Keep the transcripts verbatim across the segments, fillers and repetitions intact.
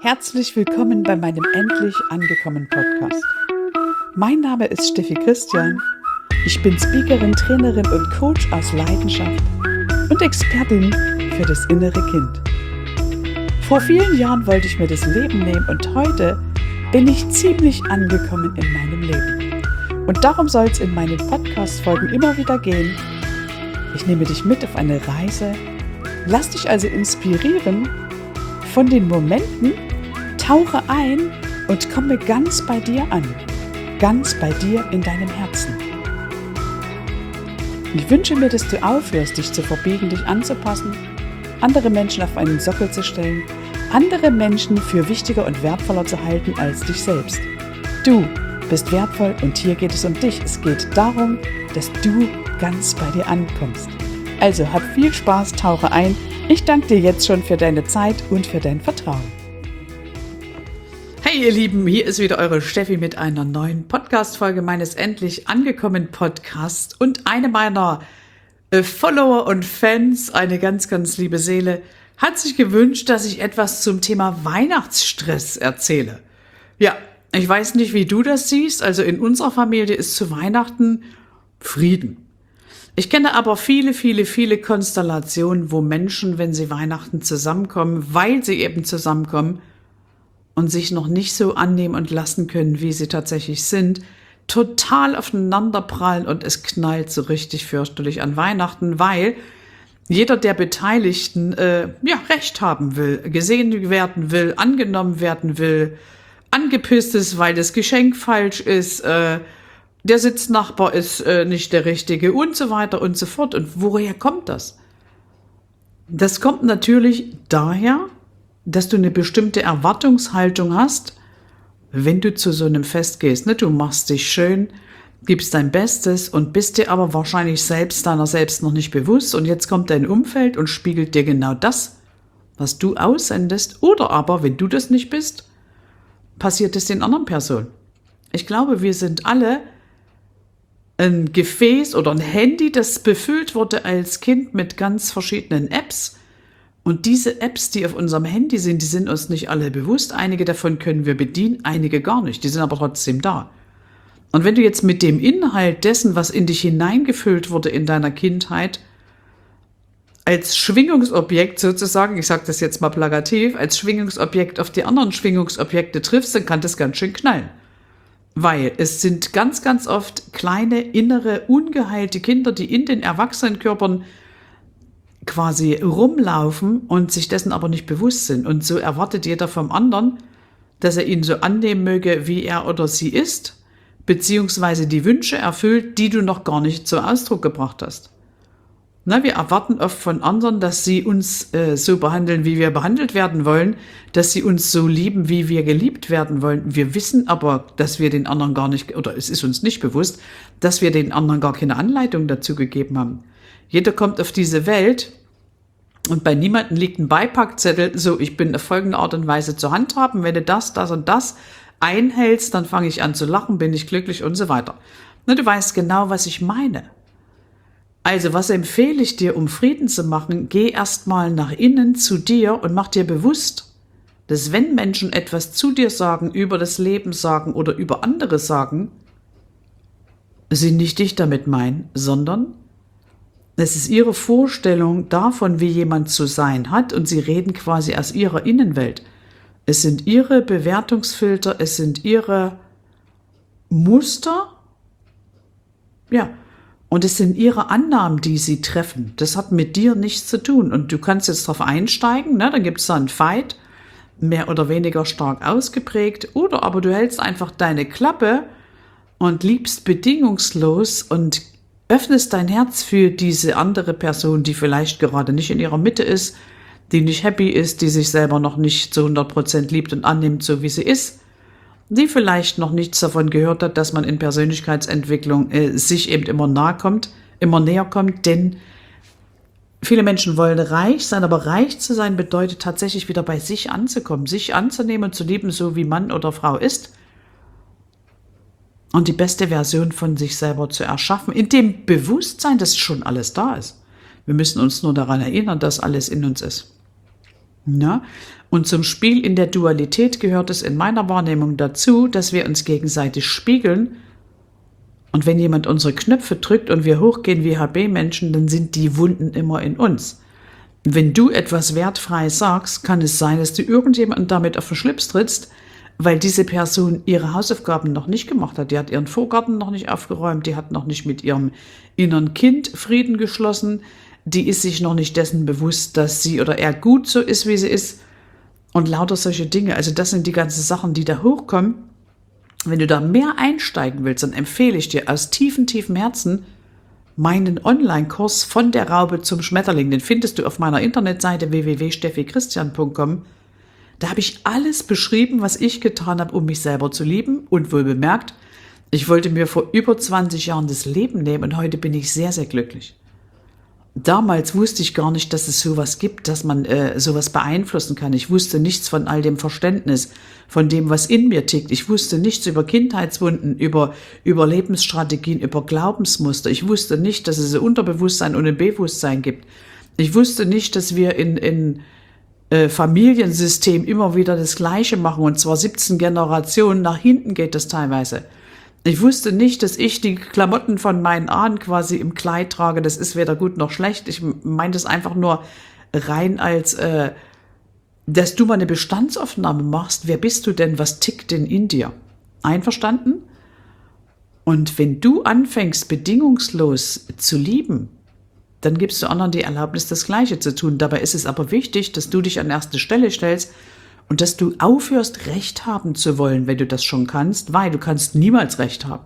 Herzlich willkommen bei meinem Endlich angekommen Podcast. Mein Name ist Steffi Christian. Ich bin Speakerin, Trainerin und Coach aus Leidenschaft und Expertin für das innere Kind. Vor vielen Jahren wollte ich mir das Leben nehmen und heute bin ich ziemlich angekommen in meinem Leben. Und darum soll es in meinen Podcast-Folgen immer wieder gehen. Ich nehme dich mit auf eine Reise, lass dich also inspirieren von den Momenten, tauche ein und komme ganz bei dir an, ganz bei dir in deinem Herzen. Ich wünsche mir, dass du aufhörst, dich zu verbiegen, dich anzupassen, andere Menschen auf einen Sockel zu stellen, andere Menschen für wichtiger und wertvoller zu halten als dich selbst. Du bist wertvoll und hier geht es um dich. Es geht darum, dass du ganz bei dir ankommst. Also hab viel Spaß, tauche ein. Ich danke dir jetzt schon für deine Zeit und für dein Vertrauen. Hey ihr Lieben, hier ist wieder eure Steffi mit einer neuen Podcast-Folge meines Endlich angekommen Podcasts. Und eine meiner äh, Follower und Fans, eine ganz, ganz liebe Seele, hat sich gewünscht, dass ich etwas zum Thema Weihnachtsstress erzähle. Ja, ich weiß nicht, wie du das siehst. Also in unserer Familie ist zu Weihnachten Frieden. Ich kenne aber viele, viele, viele Konstellationen, wo Menschen, wenn sie Weihnachten zusammenkommen, weil sie eben zusammenkommen und sich noch nicht so annehmen und lassen können, wie sie tatsächlich sind, total aufeinanderprallen und es knallt so richtig fürchterlich an Weihnachten, weil jeder der Beteiligten äh, ja Recht haben will, gesehen werden will, angenommen werden will, angepisst ist, weil das Geschenk falsch ist, äh, der Sitznachbar ist äh, nicht der Richtige und so weiter und so fort. Und woher kommt das? Das kommt natürlich daher, dass du eine bestimmte Erwartungshaltung hast, wenn du zu so einem Fest gehst. Ne? Du machst dich schön, gibst dein Bestes und bist dir aber wahrscheinlich selbst deiner selbst noch nicht bewusst. Und jetzt kommt dein Umfeld und spiegelt dir genau das, was du aussendest. Oder aber, wenn du das nicht bist, passiert es den anderen Personen. Ich glaube, wir sind alle ein Gefäß oder ein Handy, das befüllt wurde als Kind mit ganz verschiedenen Apps. Und diese Apps, die auf unserem Handy sind, die sind uns nicht alle bewusst. Einige davon können wir bedienen, einige gar nicht. Die sind aber trotzdem da. Und wenn du jetzt mit dem Inhalt dessen, was in dich hineingefüllt wurde in deiner Kindheit, als Schwingungsobjekt sozusagen, ich sage das jetzt mal plakativ, als Schwingungsobjekt auf die anderen Schwingungsobjekte triffst, dann kann das ganz schön knallen. Weil es sind ganz, ganz oft kleine, innere, ungeheilte Kinder, die in den Erwachsenenkörpern quasi rumlaufen und sich dessen aber nicht bewusst sind. Und so erwartet jeder vom anderen, dass er ihn so annehmen möge, wie er oder sie ist, beziehungsweise die Wünsche erfüllt, die du noch gar nicht zum Ausdruck gebracht hast. Na, wir erwarten oft von anderen, dass sie uns äh, so behandeln, wie wir behandelt werden wollen, dass sie uns so lieben, wie wir geliebt werden wollen. Wir wissen aber, dass wir den anderen gar nicht, oder es ist uns nicht bewusst, dass wir den anderen gar keine Anleitung dazu gegeben haben. Jeder kommt auf diese Welt und bei niemandem liegt ein Beipackzettel, so ich bin auf folgende Art und Weise zu handhaben, wenn du das, das und das einhältst, dann fange ich an zu lachen, bin ich glücklich und so weiter. Na, du weißt genau, was ich meine. Also, was empfehle ich dir, um Frieden zu machen? Geh erstmal nach innen zu dir und mach dir bewusst, dass wenn Menschen etwas zu dir sagen, über das Leben sagen oder über andere sagen, sie nicht dich damit meinen, sondern es ist ihre Vorstellung davon, wie jemand zu sein hat und sie reden quasi aus ihrer Innenwelt. Es sind ihre Bewertungsfilter, es sind ihre Muster, ja, und es sind ihre Annahmen, die sie treffen. Das hat mit dir nichts zu tun. Und du kannst jetzt darauf einsteigen, ne? Dann gibt es da einen Fight, mehr oder weniger stark ausgeprägt. Oder aber du hältst einfach deine Klappe und liebst bedingungslos und öffnest dein Herz für diese andere Person, die vielleicht gerade nicht in ihrer Mitte ist, die nicht happy ist, die sich selber noch nicht zu hundert Prozent liebt und annimmt, so wie sie ist, die vielleicht noch nichts davon gehört hat, dass man in Persönlichkeitsentwicklung äh, sich eben immer nahe kommt, immer näher kommt, denn viele Menschen wollen reich sein, aber reich zu sein bedeutet tatsächlich wieder bei sich anzukommen, sich anzunehmen und zu lieben, so wie Mann oder Frau ist und die beste Version von sich selber zu erschaffen, in dem Bewusstsein, dass schon alles da ist. Wir müssen uns nur daran erinnern, dass alles in uns ist. Na? Und zum Spiel in der Dualität gehört es in meiner Wahrnehmung dazu, dass wir uns gegenseitig spiegeln. Und wenn jemand unsere Knöpfe drückt und wir hochgehen wie H B-Menschen, dann sind die Wunden immer in uns. Wenn du etwas wertfrei sagst, kann es sein, dass du irgendjemanden damit auf den Schlips trittst, weil diese Person ihre Hausaufgaben noch nicht gemacht hat. Die hat ihren Vorgarten noch nicht aufgeräumt, die hat noch nicht mit ihrem inneren Kind Frieden geschlossen, die ist sich noch nicht dessen bewusst, dass sie oder er gut so ist, wie sie ist und lauter solche Dinge. Also das sind die ganzen Sachen, die da hochkommen. Wenn du da mehr einsteigen willst, dann empfehle ich dir aus tiefem, tiefem Herzen meinen Online-Kurs von der Raupe zum Schmetterling. Den findest du auf meiner Internetseite w w w punkt steffi christian punkt com. Da habe ich alles beschrieben, was ich getan habe, um mich selber zu lieben. Und wohl bemerkt, ich wollte mir vor über zwanzig Jahren das Leben nehmen und heute bin ich sehr, sehr glücklich. Damals wusste ich gar nicht, dass es sowas gibt, dass man äh, sowas beeinflussen kann. Ich wusste nichts von all dem Verständnis, von dem, was in mir tickt. Ich wusste nichts über Kindheitswunden, über, über Lebensstrategien, über Glaubensmuster. Ich wusste nicht, dass es ein Unterbewusstsein und ein Bewusstsein gibt. Ich wusste nicht, dass wir in, in äh, Familiensystem immer wieder das Gleiche machen, und zwar siebzehn Generationen nach hinten geht das teilweise. Ich wusste nicht, dass ich die Klamotten von meinen Ahnen quasi im Kleid trage. Das ist weder gut noch schlecht. Ich meine das einfach nur rein als, äh, dass du mal eine Bestandsaufnahme machst. Wer bist du denn? Was tickt denn in dir? Einverstanden? Und wenn du anfängst, bedingungslos zu lieben, dann gibst du anderen die Erlaubnis, das Gleiche zu tun. Dabei ist es aber wichtig, dass du dich an erste Stelle stellst, und dass du aufhörst, Recht haben zu wollen, wenn du das schon kannst, weil du kannst niemals Recht haben.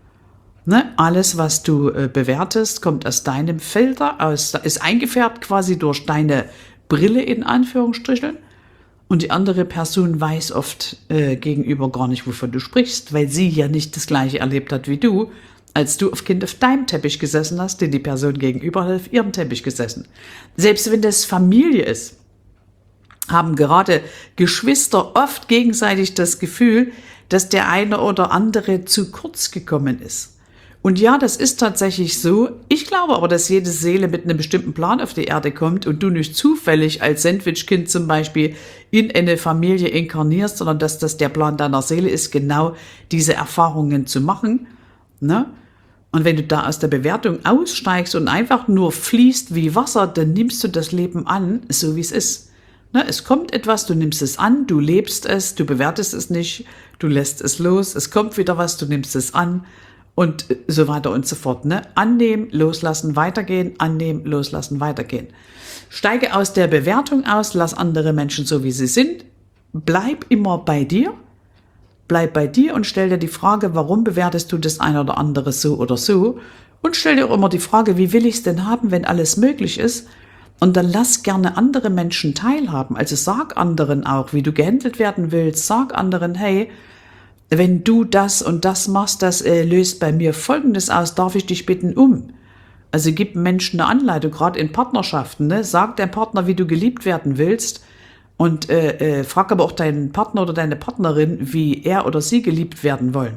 Ne? Alles, was du äh, bewertest, kommt aus deinem Filter, aus, ist eingefärbt quasi durch deine Brille in Anführungsstrichen. Und die andere Person weiß oft äh, gegenüber gar nicht, wovon du sprichst, weil sie ja nicht das Gleiche erlebt hat wie du, als du auf Kind auf deinem Teppich gesessen hast, denn die Person gegenüber hat auf ihrem Teppich gesessen. Selbst wenn das Familie ist, haben gerade Geschwister oft gegenseitig das Gefühl, dass der eine oder andere zu kurz gekommen ist. Und ja, das ist tatsächlich so. Ich glaube aber, dass jede Seele mit einem bestimmten Plan auf die Erde kommt und du nicht zufällig als Sandwichkind zum Beispiel in eine Familie inkarnierst, sondern dass das der Plan deiner Seele ist, genau diese Erfahrungen zu machen. Ne? Und wenn du da aus der Bewertung aussteigst und einfach nur fließt wie Wasser, dann nimmst du das Leben an, so wie es ist. Ne, es kommt etwas, du nimmst es an, du lebst es, du bewertest es nicht, du lässt es los, es kommt wieder was, du nimmst es an und so weiter und so fort. Ne? Annehmen, loslassen, weitergehen, annehmen, loslassen, weitergehen. Steige aus der Bewertung aus, lass andere Menschen so, wie sie sind, bleib immer bei dir, bleib bei dir und stell dir die Frage, warum bewertest du das eine oder andere so oder so, und stell dir auch immer die Frage, wie will ich es denn haben, wenn alles möglich ist. Und dann lass gerne andere Menschen teilhaben. Also sag anderen auch, wie du gehandelt werden willst. Sag anderen, hey, wenn du das und das machst, das äh, löst bei mir Folgendes aus, darf ich dich bitten um? Also gib Menschen eine Anleitung, gerade in Partnerschaften. Ne? Sag deinem Partner, wie du geliebt werden willst. Und äh, äh, frag aber auch deinen Partner oder deine Partnerin, wie er oder sie geliebt werden wollen.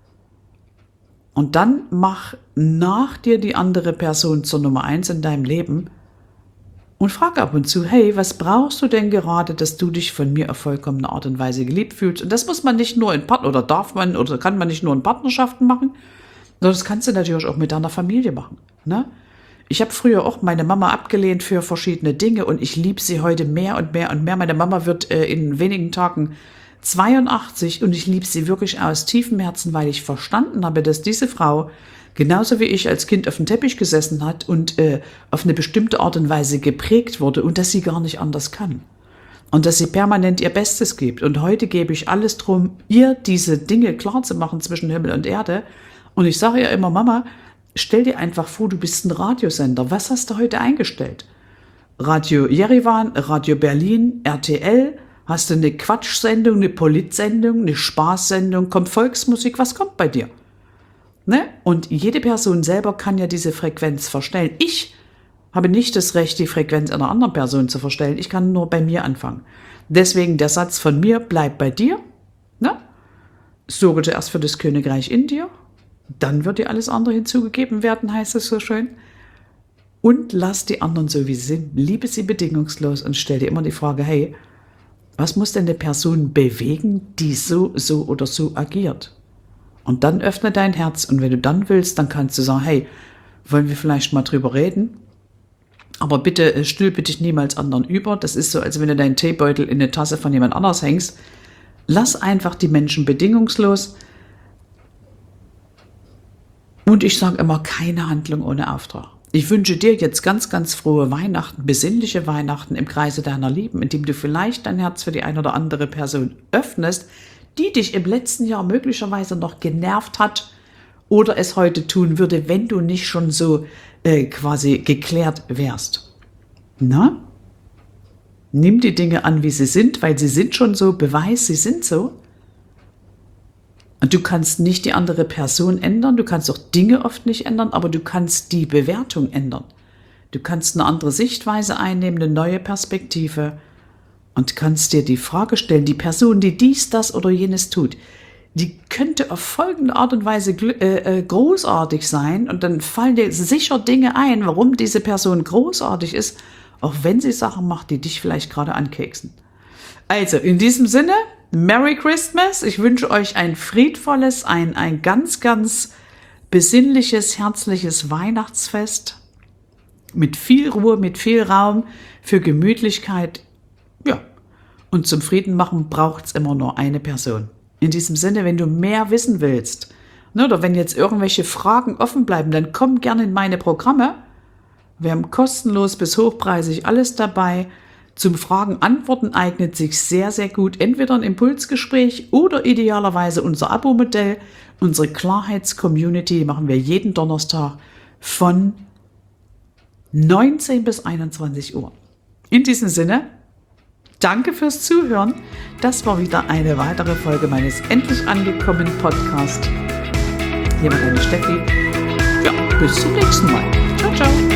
Und dann mach nach dir die andere Person zur Nummer eins in deinem Leben. Und frag ab und zu, hey, was brauchst du denn gerade, dass du dich von mir auf vollkommene Art und Weise geliebt fühlst? Und das muss man nicht nur in Partner oder darf man oder kann man nicht nur in Partnerschaften machen, sondern das kannst du natürlich auch mit deiner Familie machen. Ne? Ich habe früher auch meine Mama abgelehnt für verschiedene Dinge und ich liebe sie heute mehr und mehr und mehr. Meine Mama wird äh, in wenigen Tagen zweiundachtzig und ich liebe sie wirklich aus tiefem Herzen, weil ich verstanden habe, dass diese Frau genauso wie ich als Kind auf dem Teppich gesessen hat und äh, auf eine bestimmte Art und Weise geprägt wurde und dass sie gar nicht anders kann. Und dass sie permanent ihr Bestes gibt. Und heute gebe ich alles drum, ihr diese Dinge klar zu machen zwischen Himmel und Erde. Und ich sage ihr immer, Mama, stell dir einfach vor, du bist ein Radiosender. Was hast du heute eingestellt? Radio Jerewan, Radio Berlin, R T L? Hast du eine Quatschsendung, eine Politsendung, eine Spaßsendung? Kommt Volksmusik? Was kommt bei dir? Ne? Und jede Person selber kann ja diese Frequenz verstellen. Ich habe nicht das Recht, die Frequenz einer anderen Person zu verstellen. Ich kann nur bei mir anfangen. Deswegen der Satz von mir, bleib bei dir. Ne? Sorge zuerst für das Königreich in dir. Dann wird dir alles andere hinzugegeben werden, heißt es so schön. und lass die anderen so, wie sie sind. Liebe sie bedingungslos und stell dir immer die Frage, hey, was muss denn eine Person bewegen, die so, so oder so agiert? Und dann öffne dein Herz und wenn du dann willst, dann kannst du sagen, hey, wollen wir vielleicht mal drüber reden? Aber bitte stülpe dich niemals anderen über. Das ist so, als wenn du deinen Teebeutel in eine Tasse von jemand anders hängst. Lass einfach die Menschen bedingungslos. Und ich sage immer, keine Handlung ohne Auftrag. Ich wünsche dir jetzt ganz, ganz frohe Weihnachten, besinnliche Weihnachten im Kreise deiner Lieben, indem du vielleicht dein Herz für die eine oder andere Person öffnest, die dich im letzten Jahr möglicherweise noch genervt hat oder es heute tun würde, wenn du nicht schon so äh, quasi geklärt wärst. Na? Nimm die Dinge an, wie sie sind, weil sie sind schon so, beweis, sie sind so. Und du kannst nicht die andere Person ändern, du kannst auch Dinge oft nicht ändern, aber du kannst die Bewertung ändern. Du kannst eine andere Sichtweise einnehmen, eine neue Perspektive und kannst dir die Frage stellen, die Person, die dies, das oder jenes tut, die könnte auf folgende Art und Weise äh, äh, großartig sein und dann fallen dir sicher Dinge ein, warum diese Person großartig ist, auch wenn sie Sachen macht, die dich vielleicht gerade ankeksen. Also in diesem Sinne, Merry Christmas. Ich wünsche euch ein friedvolles, ein, ein ganz, ganz besinnliches, herzliches Weihnachtsfest mit viel Ruhe, mit viel Raum für Gemütlichkeit. Ja, und zum Frieden machen braucht es immer nur eine Person. In diesem Sinne, wenn du mehr wissen willst, ne, oder wenn jetzt irgendwelche Fragen offen bleiben, dann komm gerne in meine Programme. Wir haben kostenlos bis hochpreisig alles dabei. Zum Fragen-Antworten eignet sich sehr, sehr gut entweder ein Impulsgespräch oder idealerweise unser Abo-Modell. Unsere Klarheits-Community machen wir jeden Donnerstag von neunzehn bis einundzwanzig Uhr. In diesem Sinne, danke fürs Zuhören. Das war wieder eine weitere Folge meines Endlich angekommen Podcast. Hier war deine Steffi. Ja, bis zum nächsten Mal. Ciao, ciao.